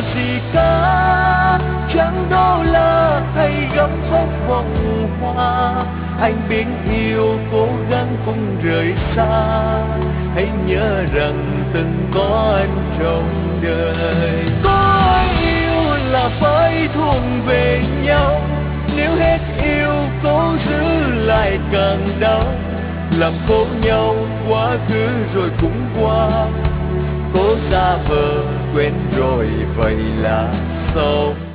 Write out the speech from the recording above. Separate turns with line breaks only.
gì cả, chẳng đô la hay gấm vóc vòng hoa. Anh biết yêu cố gắng không rời xa, hãy nhớ rằng từng có anh trong đời. Có yêu là phải thuận về nhau, nếu hết yêu cố giữ lại càng đau. Làm khổ nhau quá khứ rồi cũng qua, cố xa vời quên rồi vậy là sao?